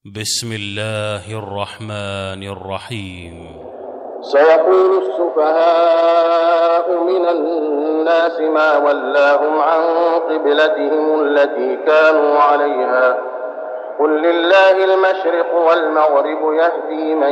بسم الله الرحمن الرحيم. سيقول السفهاء من الناس ما ولاهم عن قبلتهم التي كانوا عليها قل لله المشرق والمغرب يهدي من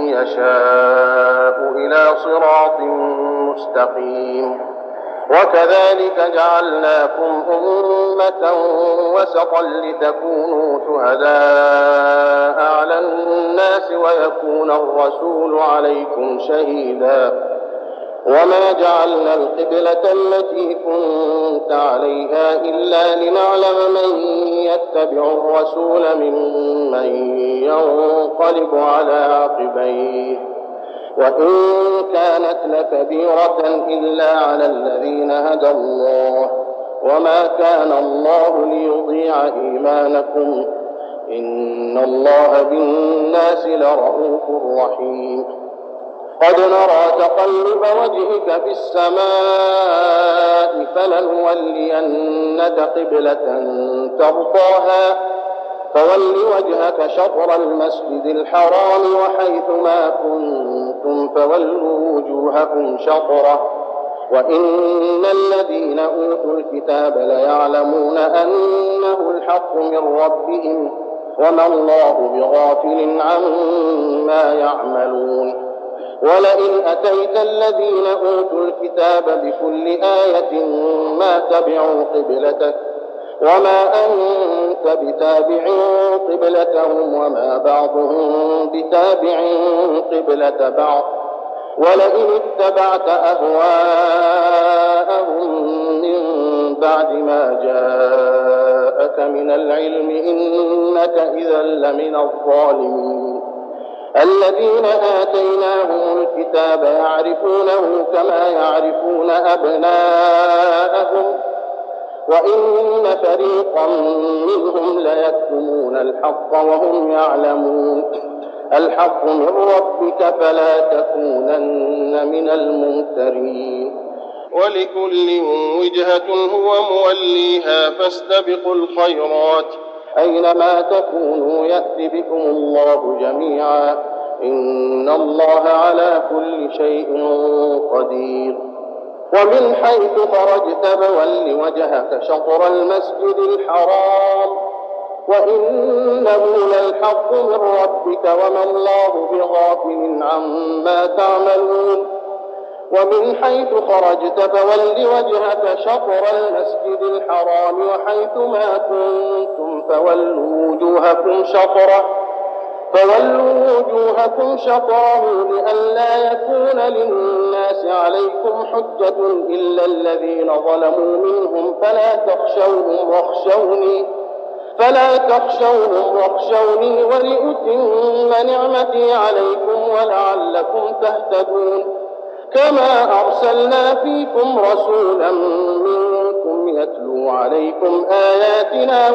يشاء إلى صراط مستقيم. وكذلك جعلناكم أمة وسطا لتكونوا شهداء على الناس ويكون الرسول عليكم شهيدا. وما جعلنا القبلة التي كنت عليها إلا لنعلم من يتبع الرسول ممن ينقلب على عقبيه، وإن كانت لكبيرة إلا على الذين هدى الله، وما كان الله ليضيع إيمانكم إن الله بالناس لرءوف رحيم. قد نرى تقلب وجهك في السماء فلنولينك قبلة ترضاها فول وجهك شطر المسجد الحرام وحيث ما كنتم فولوا وجوهكم شطره وإن الذين أوتوا الكتاب ليعلمون أنه الحق من ربهم وما الله بغافل عما يعملون. ولئن أتيت الذين أوتوا الكتاب بكل آية ما تبعوا قبلتك وما أنت بتابع قبلتهم وما بعضهم بتابع قبلة بعض، ولئن اتبعت أهواءهم من بعد ما جاءك من العلم إنك إذا لمن الظالمين. الذين آتيناهم الكتاب يعرفونه كما يعرفون أبناءهم وإن فريقا منهم ليكتمون الحق وهم يعلمون. الحق من ربك فلا تكونن من الممترين. ولكل وجهة هو موليها فاستبقوا الخيرات أينما تكونوا يأت بكم الله جميعا إن الله على كل شيء قدير. ومن حيث خرجت فول وجهك شطر المسجد الحرام وإنه للحق من ربك وما الله بغافل عما تعملون. ومن حيث خرجت فول وجهك شطر المسجد الحرام وحيث ما كنتم فولوا وجوهكم شطره لئلا يكون للناس عليكم حجة إلا الذين ظلموا منهم فلا تخشوهم واخشوني ولأتم نعمتي عليكم ولعلكم تهتدون. كما أرسلنا فيكم رسولا منكم يتلو عليكم آياتنا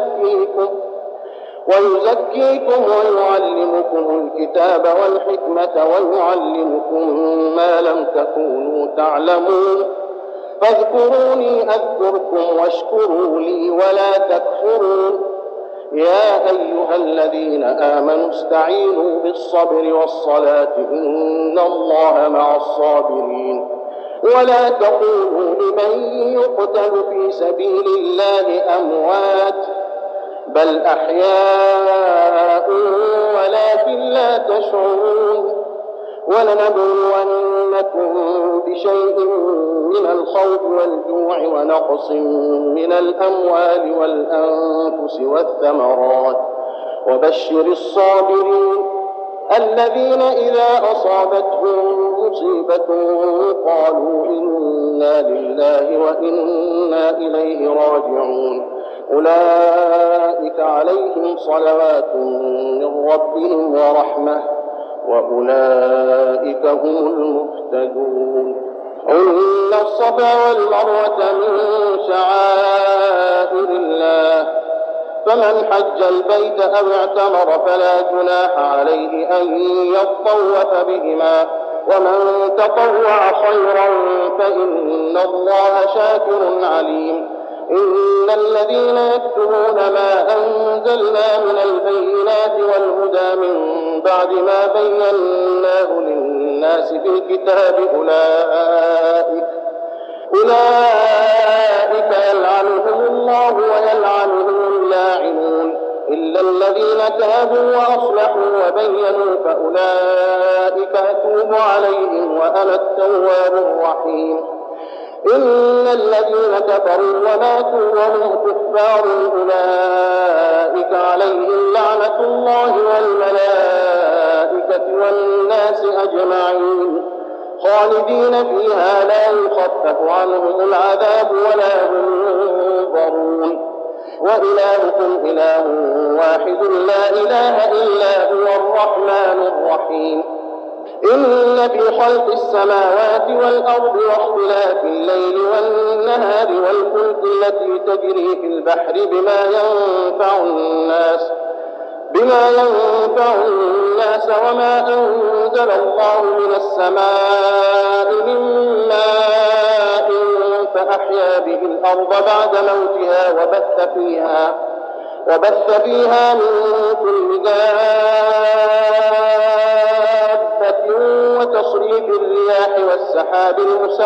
ويزكيكم ويعلمكم الكتاب والحكمة ويعلمكم ما لم تكونوا تعلمون. فاذكروني أذكركم واشكروا لي ولا تكفرون. يا أيها الذين آمنوا استعينوا بالصبر والصلاة إن الله مع الصابرين. ولا تقولوا لمن يقتل في سبيل الله أموات بل أحياء ولكن لا تشعرون. ولنبلونكم بشيء من الخوف والجوع ونقص من الأموال والأنفس والثمرات وبشر الصابرين الذين إذا أصابتهم مصيبة قالوا إنا لله وإنا إليه راجعون. أولئك عليهم صلوات من ربهم ورحمة وأولئك هم المهتدون. إن الصفا والمروة من شعائر الله فمن حج البيت أو اعتمر فلا جناح عليه أن يطوف بهما ومن تطوع خيرا فإن الله شاكر عليم. إن الذين يكتمون ما أنزلنا من البينات بعد ما بيناه للناس في الكتاب أولئك يلعنهم الله ويلعنهم اللاعنون إلا الذين تابوا وأصلحوا وبينوا فأولئك أتوب عليهم وأنا التواب الرحيم إن الذين كفروا وماتوا وهم كفار أولئك عليهم لعنة الله والملائكة والناس أجمعين خالدين فيها لا يخفف عنهم العذاب ولا هم ينظرون وإلهكم إله واحد لا إله إلا هو الرحمن الرحيم إن في خلق السماوات والأرض واختلاف الليل والنهار والفلك التي تجري في البحر بما ينفع الناس وما أنزل الله من السماء من ماء فأحيا به الأرض بعد موتها وبث فيها من كل دابة وتصريف الرياح والسحاب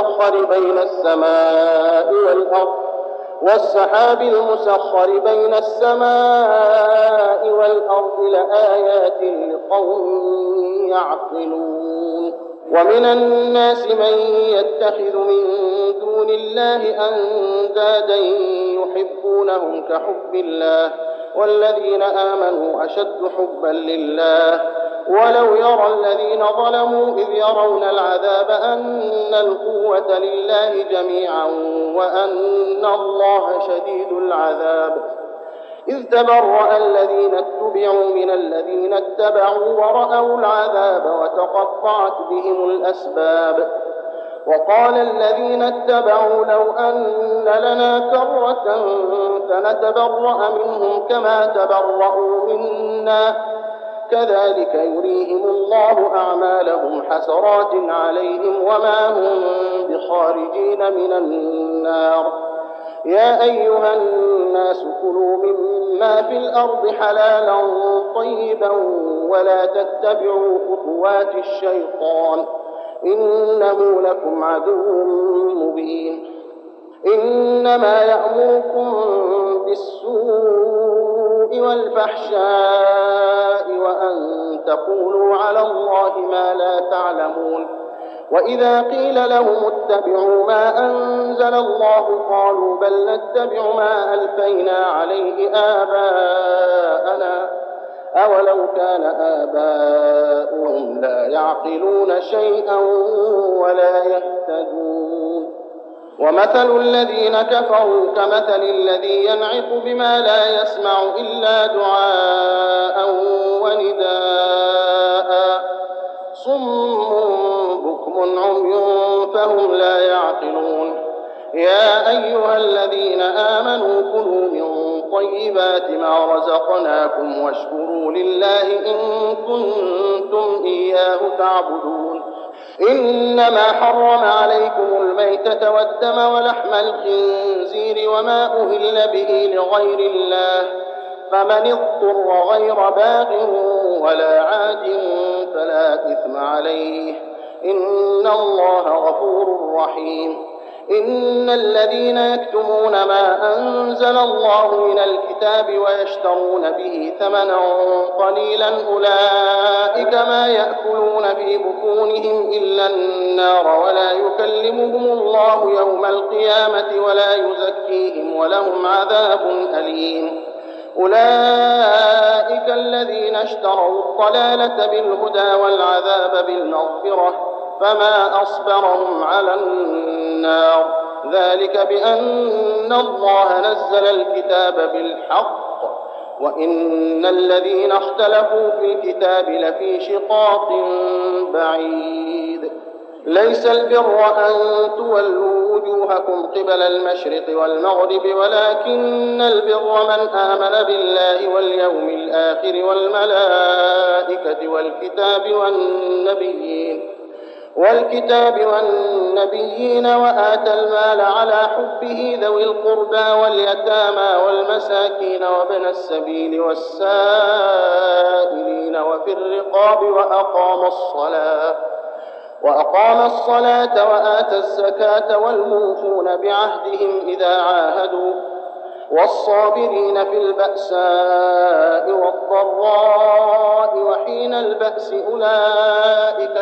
المسخر بين السماء والأرض لآيات لقوم يعقلون ومن الناس من يتخذ من دون الله أندادا يحبونهم كحب الله والذين آمنوا أشد حبا لله ولو يرى الذين ظلموا إذ يرون العذاب أن القوة لله جميعا وأن الله شديد العذاب إذ تبرأ الذين اتبعوا من الذين اتبعوا ورأوا العذاب وتقطعت بهم الأسباب وقال الذين اتبعوا لو أن لنا كرة فنتبرأ منهم كما تبرأوا منا كذلك يريهم الله أعمالهم حسرات عليهم وما هم بخارجين من النار يا أيها الناس كلوا مما في الأرض حلالا طيبا ولا تتبعوا خطوات الشيطان إنه لكم عدو مبين إنما يأمركم بالسوء والفحشاء وأن تقولوا على الله ما لا تعلمون وإذا قيل لهم اتبعوا ما أنزل الله قالوا بل نتبع ما ألفينا عليه آباءنا أولو كان آباؤهم لا يعقلون شيئا ولا يهتدون ومثل الذين كفروا كمثل الذي ينعق بما لا يسمع إلا دعاء ونداء صم بكم عمي فهم لا يعقلون يا أيها الذين آمنوا كلوا من طيبات ما رزقناكم واشكروا لله إن كنتم إياه تعبدون إنما حرم عليكم الميتة والدم ولحم الخنزير وما أهل به لغير الله فمن اضطر غير باغ ولا عاد فلا إثم عليه إن الله غفور رحيم إن الذين يكتمون ما أنزل الله من الكتاب ويشترون به ثمنا قليلا أولئك ما يأكلون في بطونهم إلا النار ولا يكلمهم الله يوم القيامة ولا يزكيهم ولهم عذاب أليم أولئك الذين اشتروا الضلالة بالهدى والعذاب بالمغفرة فما أصبرهم على النار ذلك بأن الله نزل الكتاب بالحق وإن الذين اختلفوا في الكتاب لفي شقاق بعيد ليس البر أن تولوا وجوهكم قبل المشرق والمغرب ولكن البر من آمن بالله واليوم الآخر والملائكة والكتاب والنبيين والكتاب والنبيين وآتى المال على حبه ذوي القربى واليتامى والمساكين وابن السبيل والسائلين وفي الرقاب وأقام الصلاة وآتى الزكاة والموفون بعهدهم إذا عاهدوا والصابرين في البأساء والضراء وحين البأس أولئك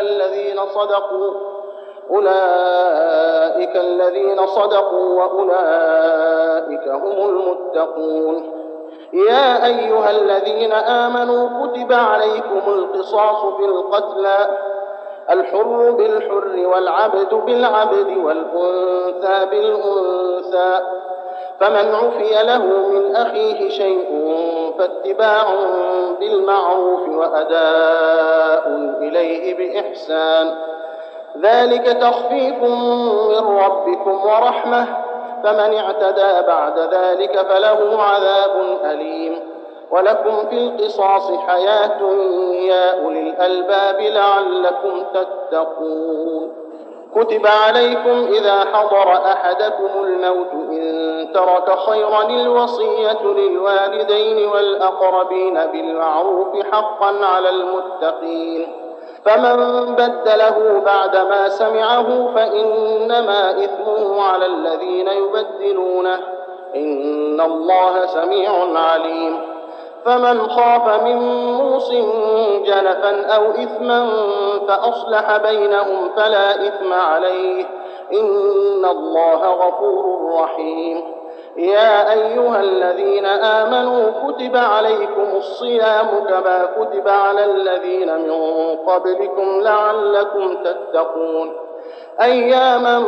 الذين صدقوا وأولئك هم المتقون. يا أيها الذين آمنوا كتب عليكم القصاص في القتلى الحر بالحر والعبد بالعبد والأنثى بالأنثى فمن عفي له من أخيه شيء فاتباع بالمعروف وأداء إليه بإحسان ذلك تخفيف من ربكم ورحمة فمن اعتدى بعد ذلك فله عذاب أليم. ولكم في القصاص حياة يا أولي الألباب لعلكم تتقون. كتب عليكم إذا حضر أحدكم الموت إن ترك خيرا الوصية للوالدين والأقربين بالمعروف حقا على المتقين فمن بدله بعدما سمعه فإنما إثمه على الذين يبدلونه إن الله سميع عليم. فمن خاف من موص جنفا أو إثما فأصلح بينهم فلا إثم عليه إن الله غفور رحيم. يا أيها الذين آمنوا كتب عليكم الصيام كما كتب على الذين من قبلكم لعلكم تتقون أياما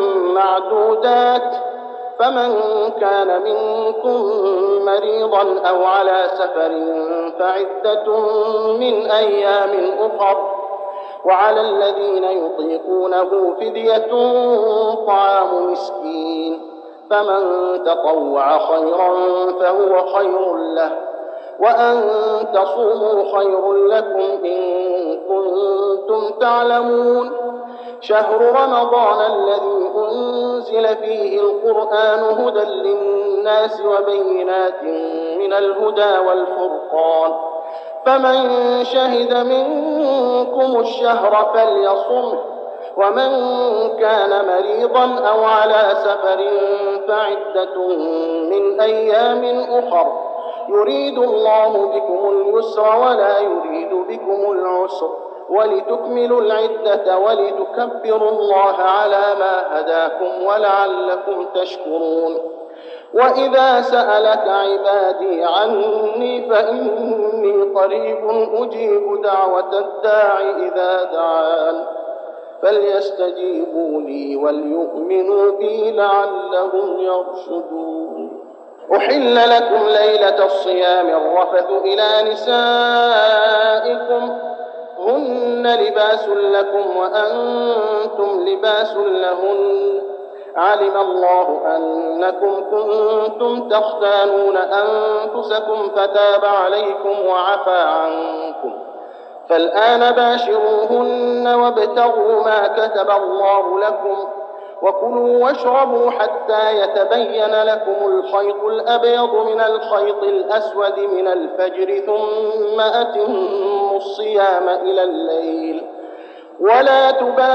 معدودات فمن كان منكم مريضا أو على سفر فعدة من أيام أخر وعلى الذين يطيقونه فدية طعام مسكين فمن تطوع خيرا فهو خير له وأن تصوموا خير لكم إن كنتم تعلمون. شهر رمضان الذي أنزل فيه القرآن هدى للناس وبينات من الهدى والفرقان فمن شهد منكم الشهر فليصمه ومن كان مريضا أو على سفر فعدة من أيام أخر يريد الله بكم اليسر ولا يريد بكم العسر ولتكملوا العدة ولتكبروا الله على ما هداكم ولعلكم تشكرون. وإذا سألك عبادي عني فإني قريب أجيب دعوة الداع إذا دعان فليستجيبوا لي وليؤمنوا بي لعلهم يرشدون. أحل لكم ليلة الصيام الرفث إلى نسائكم هن لباس لكم وأنتم لباس لهن علم الله أنكم كنتم تختانون أنفسكم فتاب عليكم وعفى عنكم فالآن باشروهن وابتغوا ما كتب الله لكم وكلوا واشربوا حتى يتبين لكم الخيط الأبيض من الخيط الأسود من الفجر ثم أتموا الصيام إلى الليل ولا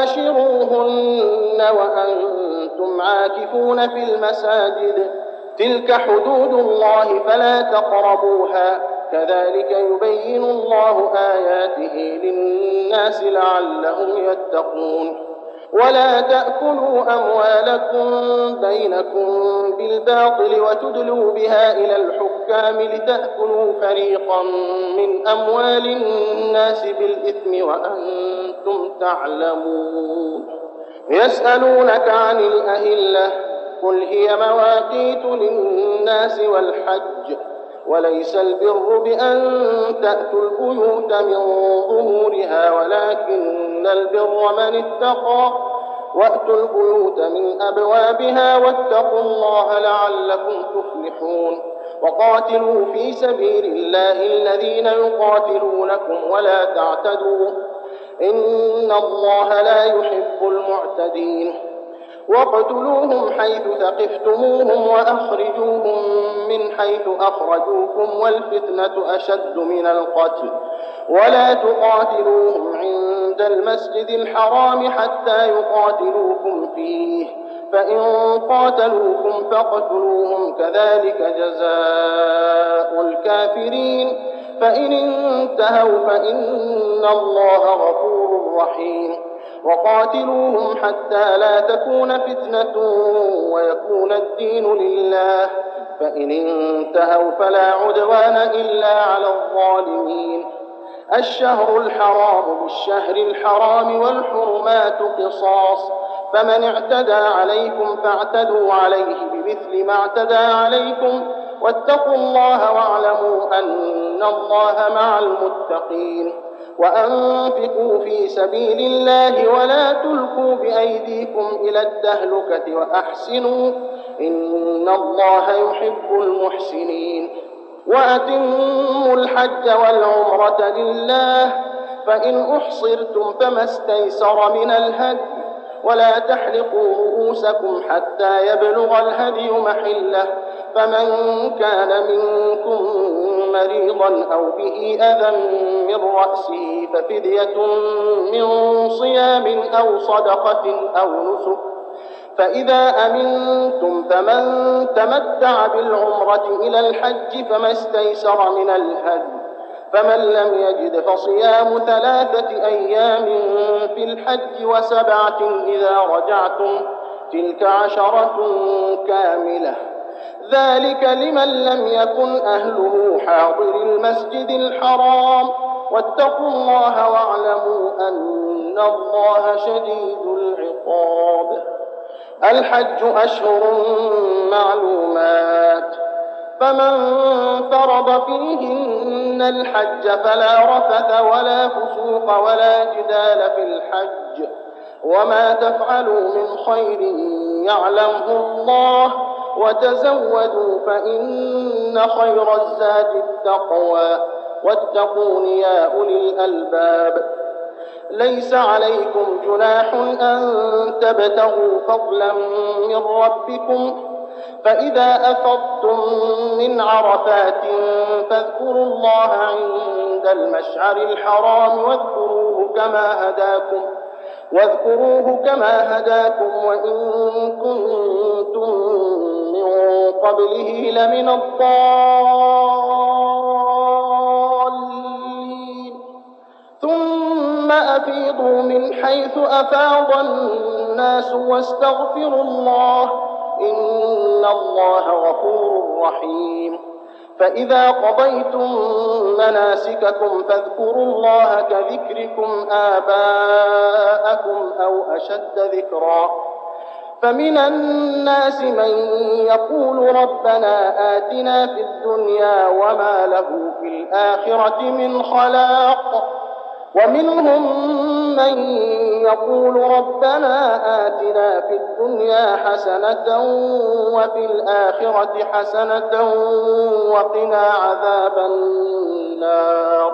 تباشروهن وأنتم عاكفون في المساجد تلك حدود الله فلا تقربوها كذلك يبين الله آياته للناس لعلهم يتقون. ولا تأكلوا أموالكم بينكم بالباطل وتدلوا بها إلى الحكام لتأكلوا فريقا من أموال الناس بالإثم وأنتم تعلمون. يسألونك عن الأهلة قل هي مواقيت للناس والحج وليس البر بأن تأتوا البيوت من ظهورها ولكن البر من اتقى وأتوا البيوت من أبوابها واتقوا الله لعلكم تفلحون. وقاتلوا في سبيل الله الذين يقاتلونكم ولا تعتدوا إن الله لا يحب المعتدين واقتلوهم حيث ثقفتموهم وأخرجوهم من حيث أخرجوكم والفتنة أشد من القتل ولا تقاتلوهم عند المسجد الحرام حتى يقاتلوكم فيه فإن قاتلوكم فاقتلوهم كذلك جزاء الكافرين فإن انتهوا فإن الله غفور رحيم وقاتلوهم حتى لا تكون فتنة ويكون الدين لله فإن انتهوا فلا عدوان إلا على الظالمين الشهر الحرام بالشهر الحرام والحرمات قصاص فمن اعتدى عليكم فاعتدوا عليه بمثل ما اعتدى عليكم واتقوا الله واعلموا أن الله مع المتقين وأنفقوا في سبيل الله ولا تلقوا بأيديكم إلى التهلكة وأحسنوا إن الله يحب المحسنين وأتموا الحج والعمرة لله فإن أحصرتم فما استيسر من الهدي ولا تحلقوا رؤوسكم حتى يبلغ الهدي محله فمن كان منكم مريضا أو به أذى من رأسه ففدية من صيام أو صدقة أو نسك فإذا أمنتم فمن تمتع بالعمرة إلى الحج فما استيسر من الهدي فمن لم يجد فصيام 3 أيام في الحج و7 إذا رجعتم تلك 10 كاملة ذلك لمن لم يكن أهله حاضر المسجد الحرام واتقوا الله واعلموا أن الله شديد العقاب الحج أشهر معلومات فمن فرض فيهن الحج فلا رفث ولا فسوق ولا جدال في الحج وما تفعلوا من خير يعلمه الله وتزودوا فإن خير الزاد التقوى واتقون يا أولي الألباب ليس عليكم جناح أن تبتغوا فضلا من ربكم فإذا أفضتم من عرفات فاذكروا الله عند المشعر الحرام واذكروه كما هداكم وإن كنتم من قبله لمن الضالين ثم أفيضوا من حيث أفاض الناس واستغفروا الله إن الله غفور رحيم فإذا قضيتم مناسككم فاذكروا الله كذكركم آباءكم أو أشد ذكرا فمن الناس من يقول ربنا آتنا في الدنيا وما له في الآخرة من خلاق ومنهم من يقول ربنا آتنا في الدنيا حسنة وفي الآخرة حسنة وقنا عذاب النار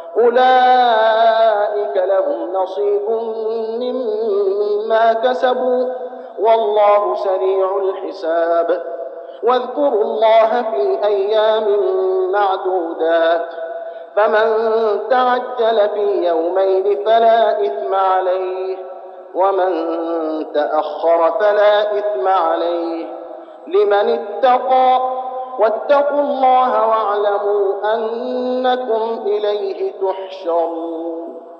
أولئك لهم نصيب مما كسبوا والله سريع الحساب واذكروا الله في أيام معدودات فمن تعجل في يومين فلا إثم عليه ومن تأخر فلا إثم عليه لمن اتقى واتقوا الله واعلموا أنكم إليه تحشرون